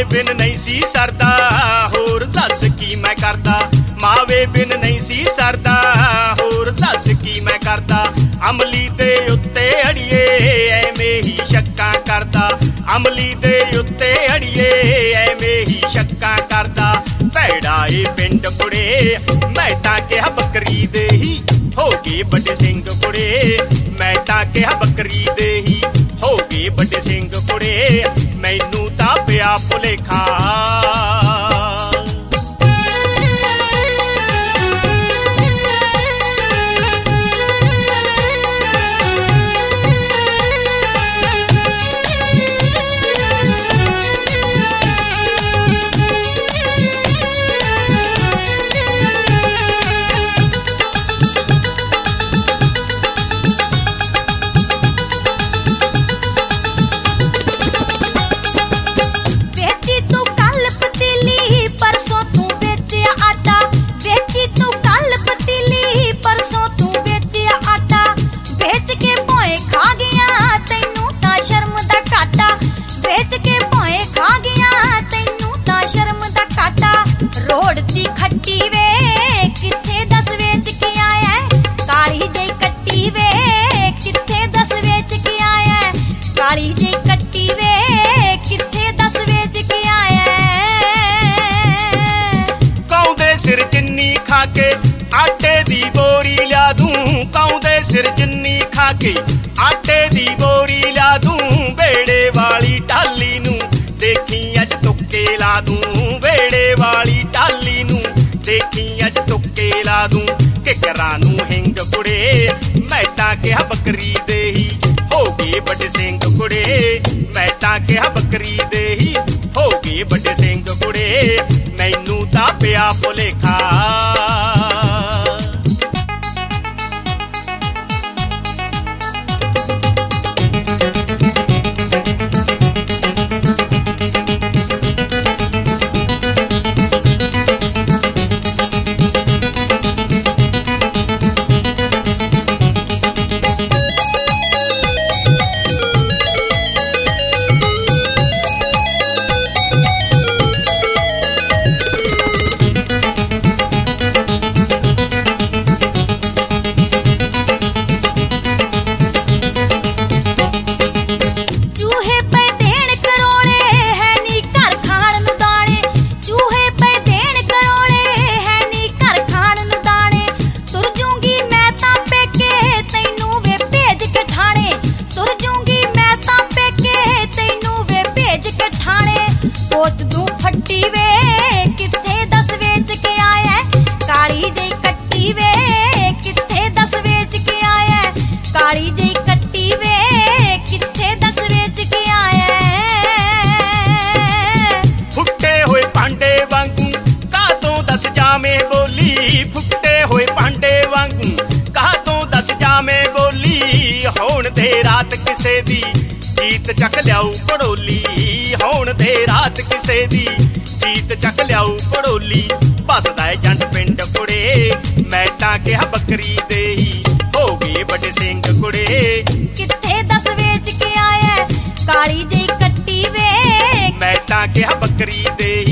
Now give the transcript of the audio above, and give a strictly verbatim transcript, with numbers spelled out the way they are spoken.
बिन नहीं सी सरदा होर दस की मैं करदा, मावे बिन नहीं सी सरदा होर दस की मैं करदा। अमली दे उत्ते अड़िए एवें ही शक्कां करदा, अमली दे उत्ते अड़िए एवें ही शक्कां करदा। भैड़ा ए पिंड कुड़े मैं तां कहा बकरी दे ही हो गए बड़े सिंह कुड़े, मैं तां कहा बकरी दे ही हो गए बड़े सिंह कुड़े। मैनू तां पिया भुलेखा काली जी कट्टी वे किथे दस वेच के आया। काऊ दे सिर चिन्नी खा के आटे दी बोरी ला दूं, काऊ दे सिर चिन्नी खा के आटे दी बोरी ला दूं। बेड़े वाली टाली नू देखी अज तुक्के ला दूं, बेड़े वाली टाली नू देखी अज तुक्के ला दूं। किकरां नू हिंग कुड़े मैं तां कहा बकरी दे ही हो गए बड़े सिंह कुड़े, मैं तां कहा बकरी दे ही हो गए बड़े सिंह कुड़े। मैनू तां पिया भुलेखा रात किसे दी जीत चक लियाऊ पड़ोली, होण दे रात किसे दी जीत चक लियाऊ पड़ोली। बसदा है जंड पिंड कुड़े मैं तां कहा बकरी दे ही हो गए बड़े सिंह कुड़े। किथे दस वेच के आया काली जी कट्टी वे मैं तां कहा बकरी दे